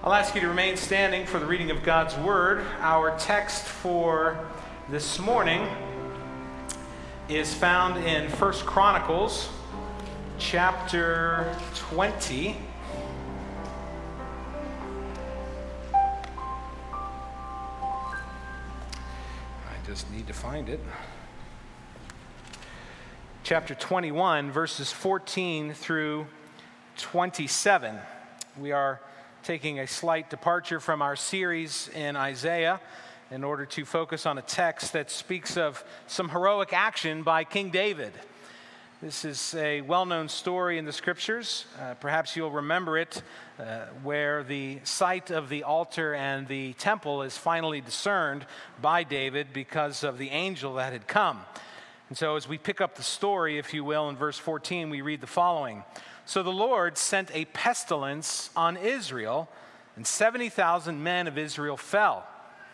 I'll ask you to remain standing for the reading of God's Word. Our text for this morning is found in 1 Chronicles chapter 20. I just need to find it. Chapter 21, verses 14 through 27. We are taking a slight departure from our series in Isaiah in order to focus on a text that speaks of some heroic action by King David. This is a well-known story in the scriptures. Perhaps you'll remember it, where the site of the altar and the temple is finally discerned by David because of the angel that had come. And so as we pick up the story, if you will, in verse 14, we read the following. So the Lord sent a pestilence on Israel, and 70,000 men of Israel fell.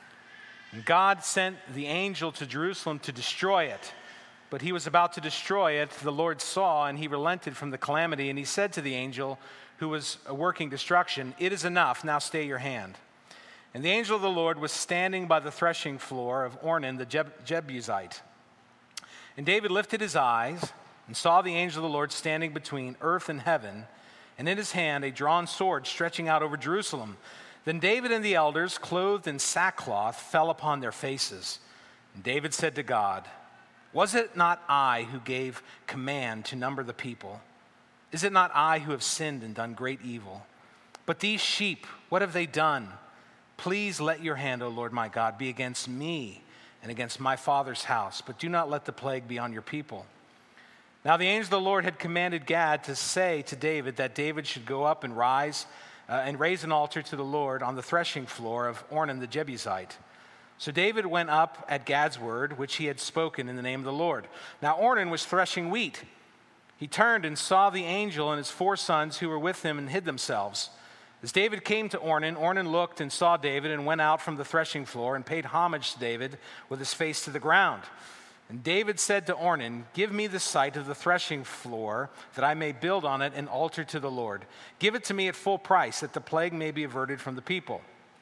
And God sent the angel to Jerusalem to destroy it. But he was about to destroy it. The Lord saw, and he relented from the calamity. And he said to the angel who was working destruction, "It is enough, now stay your hand." And the angel of the Lord was standing by the threshing floor of Ornan the Jebusite. And David lifted his eyes and saw the angel of the Lord standing between earth and heaven, and in his hand a drawn sword stretching out over Jerusalem. Then David and the elders, clothed in sackcloth, fell upon their faces. And David said to God, "Was it not I who gave command to number the people? Is it not I who have sinned and done great evil? But these sheep, what have they done? Please let your hand, O Lord my God, be against me and against my father's house, but do not let the plague be on your people." Now the angel of the Lord had commanded Gad to say to David that David should go up and raise an altar to the Lord on the threshing floor of Ornan the Jebusite. So David went up at Gad's word, which he had spoken in the name of the Lord. Now Ornan was threshing wheat. He turned and saw the angel and his 4 sons who were with him and hid themselves. As David came to Ornan, Ornan looked and saw David and went out from the threshing floor and paid homage to David with his face to the ground. And David said to Ornan, "Give me the site of the threshing floor, that I may build on it an altar to the Lord. Give it to me at full price, that the plague may be averted from the people."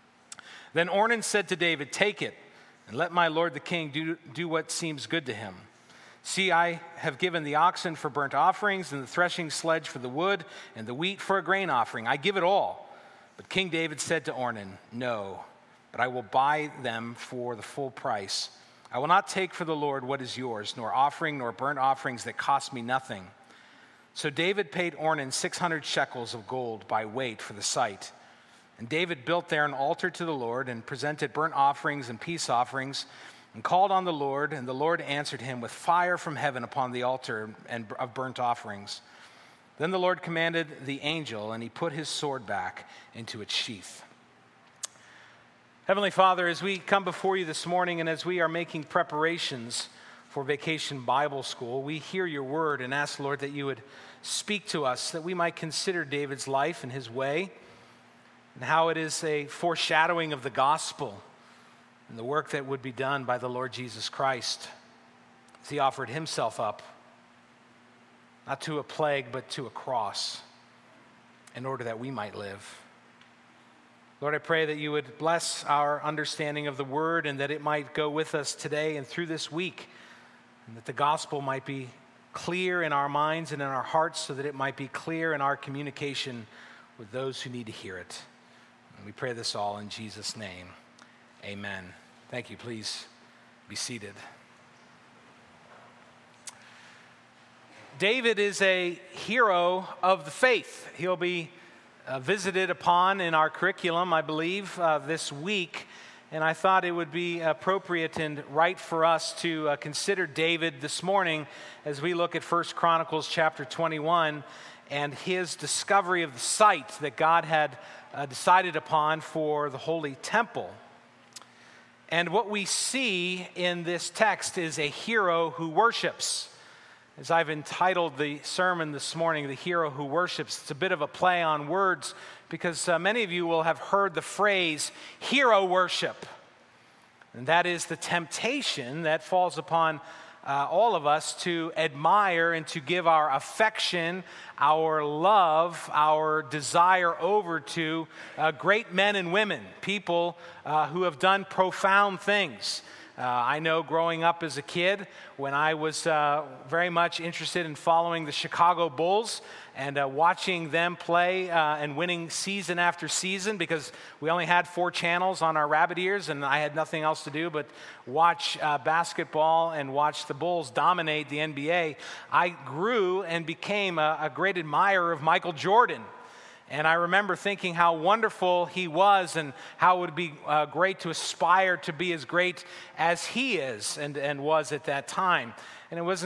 Then Ornan said to David, "Take it, and let my lord the king do what seems good to him. See, I have given the oxen for burnt offerings, and the threshing sledge for the wood, and the wheat for a grain offering. I give it all." But King David said to Ornan, "No, but I will buy them for the full price. I will not take for the Lord what is yours, nor offering nor burnt offerings that cost me nothing." So David paid Ornan 600 shekels of gold by weight for the site. And David built there an altar to the Lord and presented burnt offerings and peace offerings and called on the Lord, and the Lord answered him with fire from heaven upon the altar and of burnt offerings. Then the Lord commanded the angel, and he put his sword back into its sheath. Heavenly Father, as we come before you this morning and as we are making preparations for Vacation Bible School, we hear your word and ask, Lord, that you would speak to us, that we might consider David's life and his way and how it is a foreshadowing of the gospel and the work that would be done by the Lord Jesus Christ as he offered himself up, not to a plague, but to a cross in order that we might live. Lord, I pray that you would bless our understanding of the word and that it might go with us today and through this week, and that the gospel might be clear in our minds and in our hearts so that it might be clear in our communication with those who need to hear it. And we pray this all in Jesus' name. Amen. Thank you. Please be seated. David is a hero of the faith. He'll be visited upon in our curriculum, I believe, this week. And I thought it would be appropriate and right for us to consider David this morning as we look at 1 Chronicles chapter 21 and his discovery of the site that God had decided upon for the Holy Temple. And what we see in this text is a hero who worships. As I've entitled the sermon this morning, "The Hero Who Worships," it's a bit of a play on words because many of you will have heard the phrase hero worship. And that is the temptation that falls upon all of us to admire and to give our affection, our love, our desire over to great men and women, people who have done profound things. I know growing up as a kid, when I was very much interested in following the Chicago Bulls and watching them play and winning season after season, because we only had 4 channels on our rabbit ears and I had nothing else to do but watch basketball and watch the Bulls dominate the NBA, I grew and became a great admirer of Michael Jordan. And I remember thinking how wonderful he was and how it would be great to aspire to be as great as he is and was at that time. And it was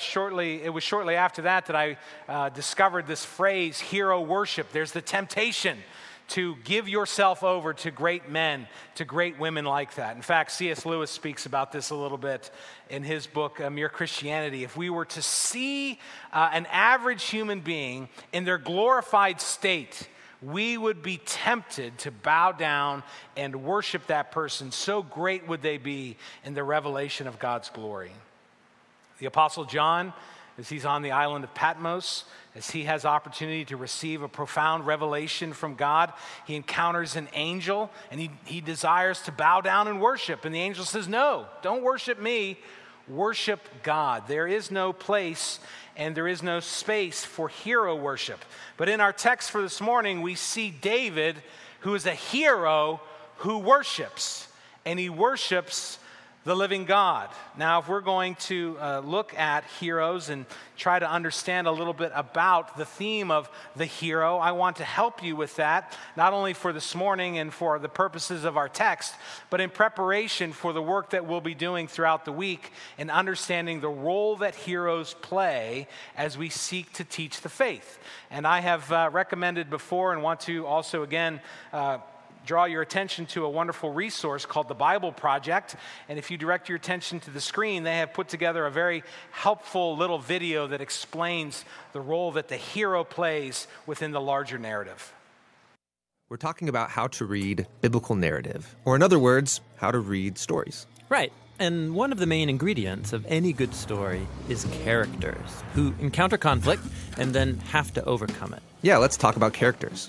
shortly after that I discovered this phrase, hero worship. There's the temptation to give yourself over to great men, to great women like that. In fact, C.S. Lewis speaks about this a little bit in his book, Mere Christianity. If we were to see an average human being in their glorified state, we would be tempted to bow down and worship that person. So great would they be in the revelation of God's glory. The Apostle John, as he's on the island of Patmos, as he has opportunity to receive a profound revelation from God, he encounters an angel and he desires to bow down and worship. And the angel says, no, don't worship me, worship God. There is no place and there is no space for hero worship. But in our text for this morning, we see David, who is a hero who worships, and he worships the living God. Now, if we're going to look at heroes and try to understand a little bit about the theme of the hero, I want to help you with that, not only for this morning and for the purposes of our text, but in preparation for the work that we'll be doing throughout the week in understanding the role that heroes play as we seek to teach the faith. And I have recommended before and want to also again draw your attention to a wonderful resource called the Bible Project. And if you direct your attention to the screen, they have put together a very helpful little video that explains the role that the hero plays within the larger narrative. We're talking about how to read biblical narrative, or in other words, how to read stories. Right. And one of the main ingredients of any good story is characters who encounter conflict and then have to overcome it. Yeah, let's talk about characters.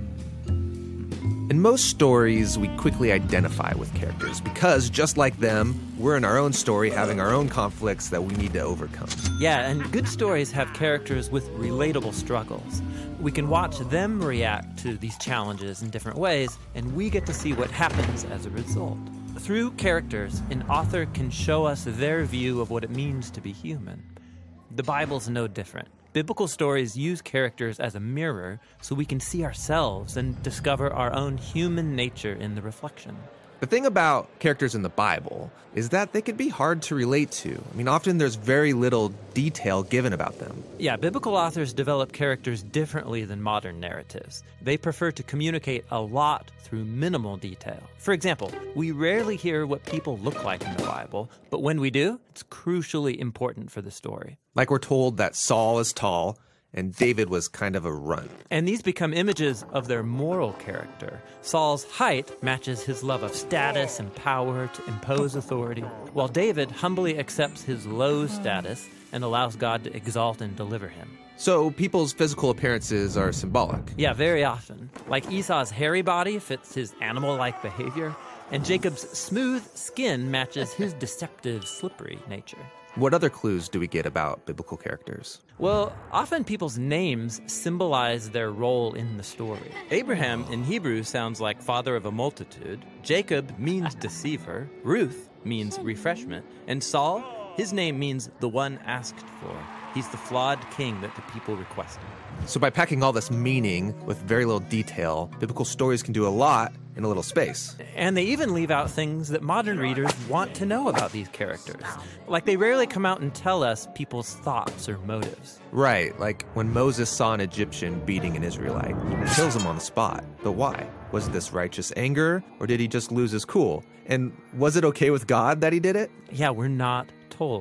In most stories, we quickly identify with characters because, just like them, we're in our own story having our own conflicts that we need to overcome. Yeah, and good stories have characters with relatable struggles. We can watch them react to these challenges in different ways, and we get to see what happens as a result. Through characters, an author can show us their view of what it means to be human. The Bible's no different. Biblical stories use characters as a mirror so we can see ourselves and discover our own human nature in the reflection. The thing about characters in the Bible is that they could be hard to relate to. I mean, often there's very little detail given about them. Yeah, biblical authors develop characters differently than modern narratives. They prefer to communicate a lot through minimal detail. For example, we rarely hear what people look like in the Bible, but when we do, it's crucially important for the story. Like we're told that Saul is tall and David was kind of a runt. And these become images of their moral character. Saul's height matches his love of status and power to impose authority, while David humbly accepts his low status and allows God to exalt and deliver him. So people's physical appearances are symbolic. Yeah, very often. Like Esau's hairy body fits his animal-like behavior, and Jacob's smooth skin matches his deceptive, slippery nature. What other clues do we get about biblical characters? Well, often people's names symbolize their role in the story. Abraham in Hebrew sounds like father of a multitude. Jacob means deceiver. Ruth means refreshment. And Saul, his name means the one asked for. He's the flawed king that the people requested. So by packing all this meaning with very little detail, biblical stories can do a lot in a little space. And they even leave out things that modern readers want to know about these characters. Like they rarely come out and tell us people's thoughts or motives. Right, like when Moses saw an Egyptian beating an Israelite, he kills him on the spot. But why? Was this righteous anger, or did he just lose his cool? And was it okay with God that he did it? Yeah, we're not told.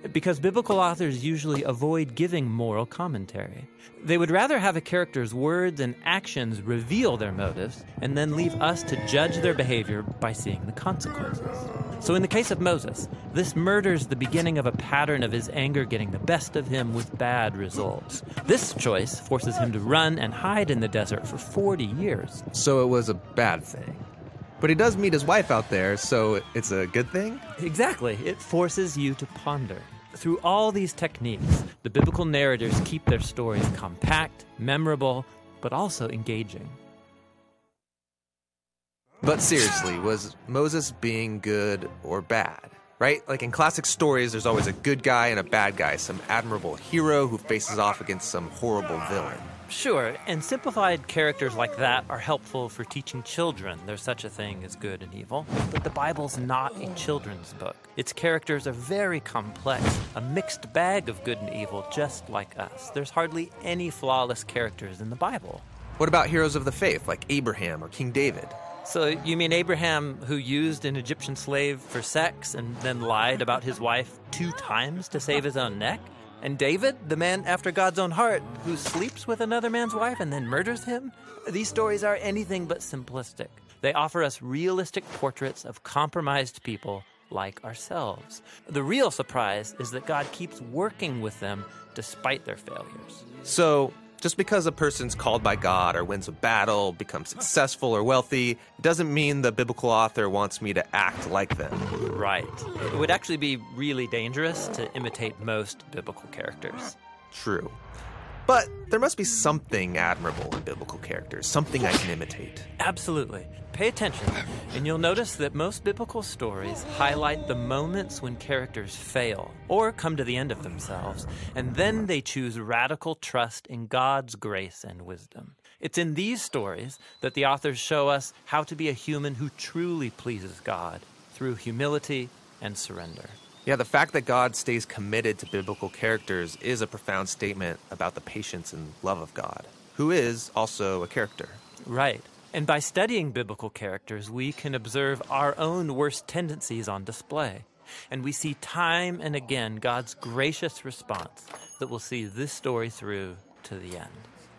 because biblical authors usually avoid giving moral commentary. They would rather have a character's words and actions reveal their motives and then leave us to judge their behavior by seeing the consequences. So in the case of Moses, this murders the beginning of a pattern of his anger getting the best of him with bad results. This choice forces him to run and hide in the desert for 40 years. So it was a bad thing. But he does meet his wife out there, so it's a good thing? Exactly. It forces you to ponder. Through all these techniques, the biblical narrators keep their stories compact, memorable, but also engaging. But seriously, was Moses being good or bad? Right? Like in classic stories, there's always a good guy and a bad guy, some admirable hero who faces off against some horrible villain. Sure, and simplified characters like that are helpful for teaching children there's such a thing as good and evil. But the Bible's not a children's book. Its characters are very complex, a mixed bag of good and evil, just like us. There's hardly any flawless characters in the Bible. What about heroes of the faith, like Abraham or King David? So you mean Abraham, who used an Egyptian slave for sex and then lied about his wife 2 times to save his own neck? And David, the man after God's own heart, who sleeps with another man's wife and then murders him? These stories are anything but simplistic. They offer us realistic portraits of compromised people like ourselves. The real surprise is that God keeps working with them despite their failures. So, just because a person's called by God or wins a battle, becomes successful or wealthy, it doesn't mean the biblical author wants me to act like them. Right. It would actually be really dangerous to imitate most biblical characters. True. But there must be something admirable in biblical characters, something I can imitate. Absolutely. Pay attention, and you'll notice that most biblical stories highlight the moments when characters fail or come to the end of themselves, and then they choose radical trust in God's grace and wisdom. It's in these stories that the authors show us how to be a human who truly pleases God through humility and surrender. Yeah, the fact that God stays committed to biblical characters is a profound statement about the patience and love of God, who is also a character. Right. And by studying biblical characters, we can observe our own worst tendencies on display. And we see time and again God's gracious response that will see this story through to the end.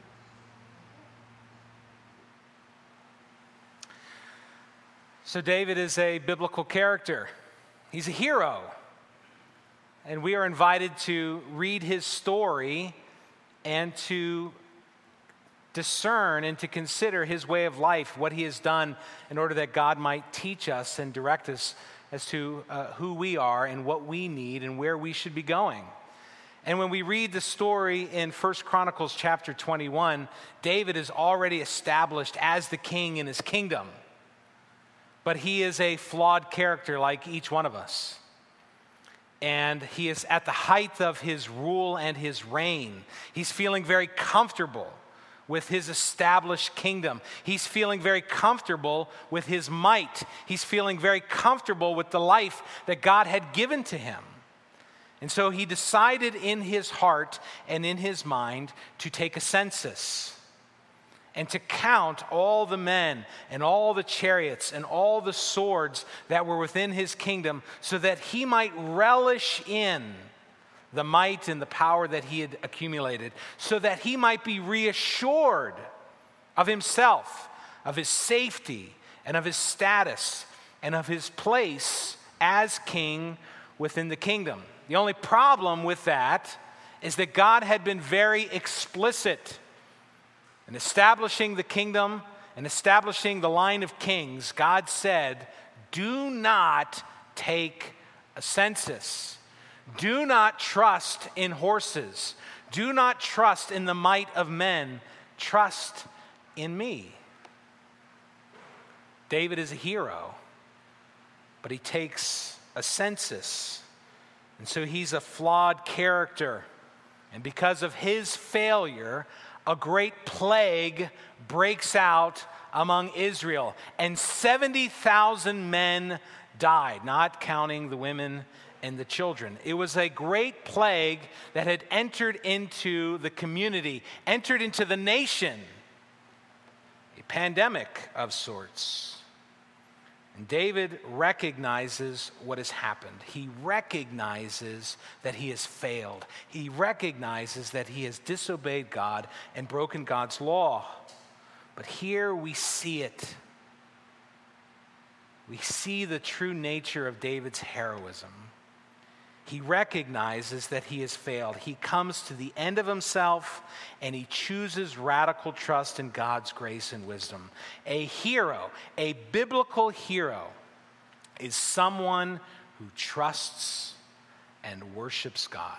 So David is a biblical character. He's a hero. And we are invited to read his story and to discern and to consider his way of life, what he has done in order that God might teach us and direct us as to who we are and what we need and where we should be going. And when we read the story in 1 Chronicles chapter 21, David is already established as the king in his kingdom. But he is a flawed character like each one of us. And he is at the height of his rule and his reign. He's feeling very comfortable with his established kingdom. He's feeling very comfortable with his might. He's feeling very comfortable with the life that God had given to him. And so he decided in his heart and in his mind to take a census and to count all the men and all the chariots and all the swords that were within his kingdom so that he might relish in the might and the power that he had accumulated, so that he might be reassured of himself, of his safety, and of his status, and of his place as king within the kingdom. The only problem with that is that God had been very explicit in establishing the kingdom and establishing the line of kings. God said, do not take a census. Do not trust in horses. Do not trust in the might of men. Trust in me. David is a hero, but he takes a census. And so he's a flawed character. And because of his failure, a great plague breaks out among Israel. And 70,000 men died, not counting the women and the children. It was a great plague that had entered into the community, entered into the nation, a pandemic of sorts. And David recognizes what has happened. He recognizes that he has failed. He recognizes that he has disobeyed God and broken God's law. But here we see it. We see the true nature of David's heroism. He recognizes that he has failed. He comes to the end of himself and he chooses radical trust in God's grace and wisdom. A hero, a biblical hero, is someone who trusts and worships God.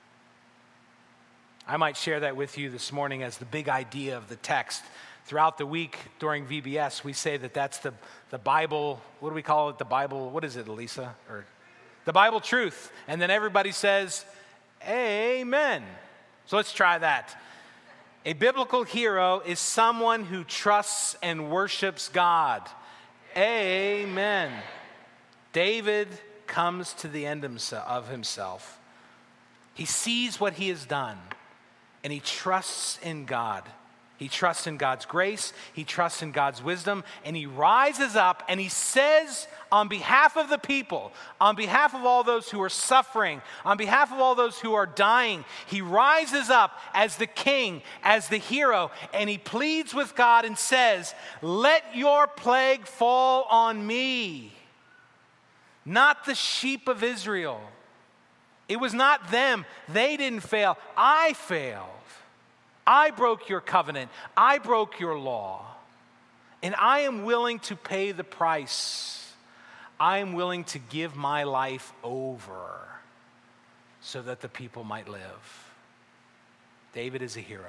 I might share that with you this morning as the big idea of the text. Throughout the week during VBS, we say that that's the Bible. What do we call it? The Bible, what is it, Elisa? Or the Bible truth. And then everybody says, amen. So let's try that. A biblical hero is someone who trusts and worships God. Amen. David comes to the end of himself. He sees what he has done, and he trusts in God. He trusts in God's grace, he trusts in God's wisdom, and he rises up and he says on behalf of the people, on behalf of all those who are suffering, on behalf of all those who are dying, he rises up as the king, as the hero, and he pleads with God and says, "Let your plague fall on me, not the sheep of Israel." It was not them. They didn't fail. I failed. I broke your covenant. I broke your law. And I am willing to pay the price. I am willing to give my life over so that the people might live. David is a hero.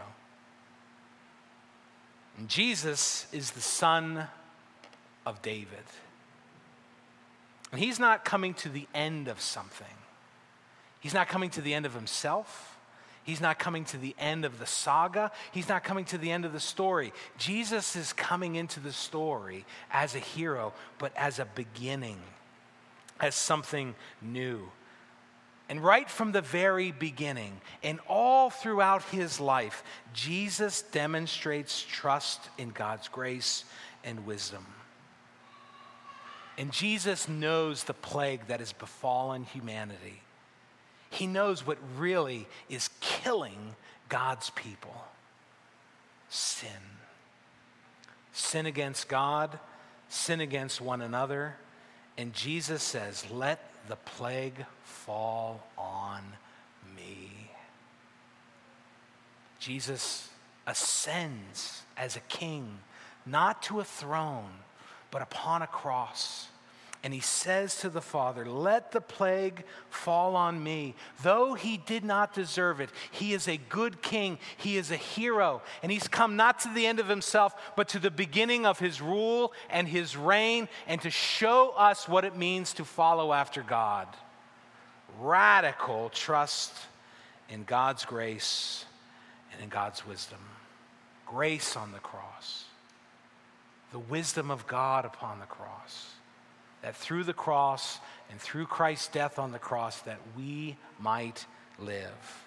And Jesus is the son of David. And he's not coming to the end of something. He's not coming to the end of himself. He's not coming to the end of the saga. He's not coming to the end of the story. Jesus is coming into the story as a hero, but as a beginning, as something new. And right from the very beginning, and all throughout his life, Jesus demonstrates trust in God's grace and wisdom. And Jesus knows the plague that has befallen humanity. He knows what really is killing God's people. Sin. Sin against God, sin against one another. And Jesus says, "Let the plague fall on me." Jesus ascends as a king, not to a throne, but upon a cross. And he says to the Father, "Let the plague fall on me." Though he did not deserve it, he is a good king. He is a hero. And he's come not to the end of himself, but to the beginning of his rule and his reign, and to show us what it means to follow after God. Radical trust in God's grace and in God's wisdom. Grace on the cross. The wisdom of God upon the cross. That through the cross and through Christ's death on the cross, that we might live.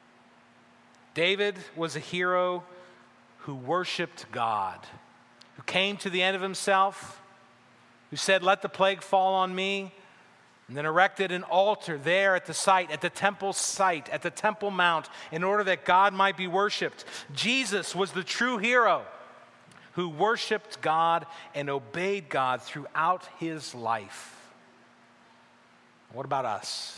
David was a hero who worshiped God, who came to the end of himself, who said, "Let the plague fall on me," and then erected an altar there at the site, at the temple site, at the Temple Mount, in order that God might be worshiped. Jesus was the true hero who worshiped God and obeyed God throughout his life. What about us?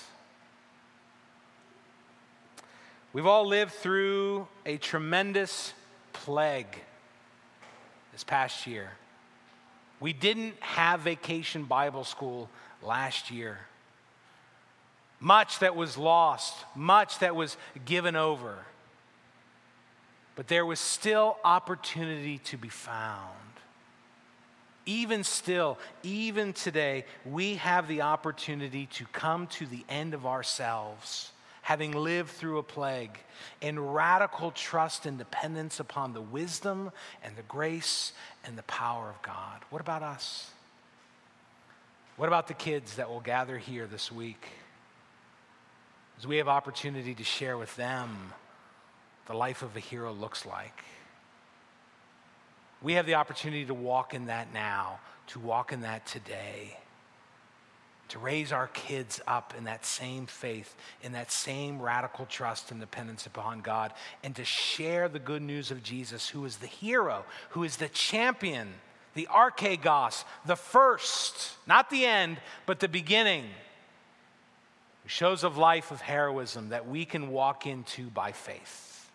We've all lived through a tremendous plague this past year. We didn't have Vacation Bible School last year. Much that was lost, much that was given over. But there was still opportunity to be found. Even still, even today, we have the opportunity to come to the end of ourselves, having lived through a plague, in radical trust and dependence upon the wisdom and the grace and the power of God. What about us? What about the kids that will gather here this week? As we have opportunity to share with them the life of a hero looks like. We have the opportunity to walk in that now, to walk in that today, to raise our kids up in that same faith, in that same radical trust and dependence upon God, and to share the good news of Jesus, who is the hero, who is the champion, the archegos, the first, not the end, but the beginning. Shows of life of heroism that we can walk into by faith.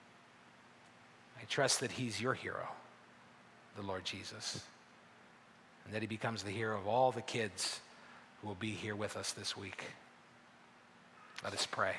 I trust that he's your hero, the Lord Jesus, and that he becomes the hero of all the kids who will be here with us this week. Let us pray.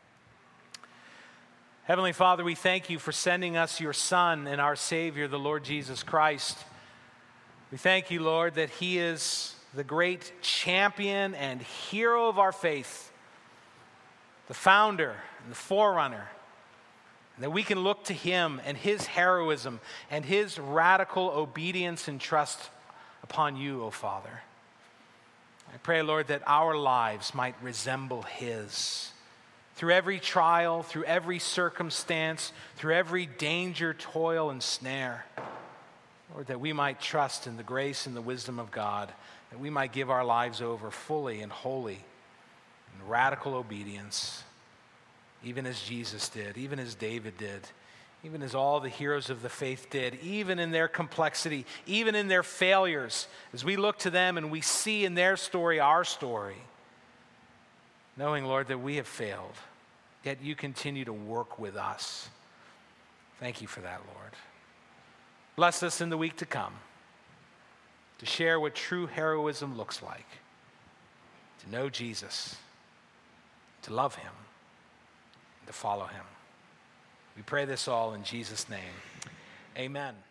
Heavenly Father, we thank you for sending us your Son and our Savior, the Lord Jesus Christ. We thank you, Lord, that he is the great champion and hero of our faith, the founder and the forerunner, and that we can look to him and his heroism and his radical obedience and trust upon you, O Father. I pray, Lord, that our lives might resemble his. Through every trial, through every circumstance, through every danger, toil, and snare. Lord, that we might trust in the grace and the wisdom of God, that we might give our lives over fully and wholly in radical obedience, even as Jesus did, even as David did, even as all the heroes of the faith did, even in their complexity, even in their failures, as we look to them and we see in their story our story, knowing, Lord, that we have failed, yet you continue to work with us. Thank you for that, Lord. Bless us in the week to come to share what true heroism looks like, to know Jesus, to love him, and to follow him. We pray this all in Jesus' name. Amen.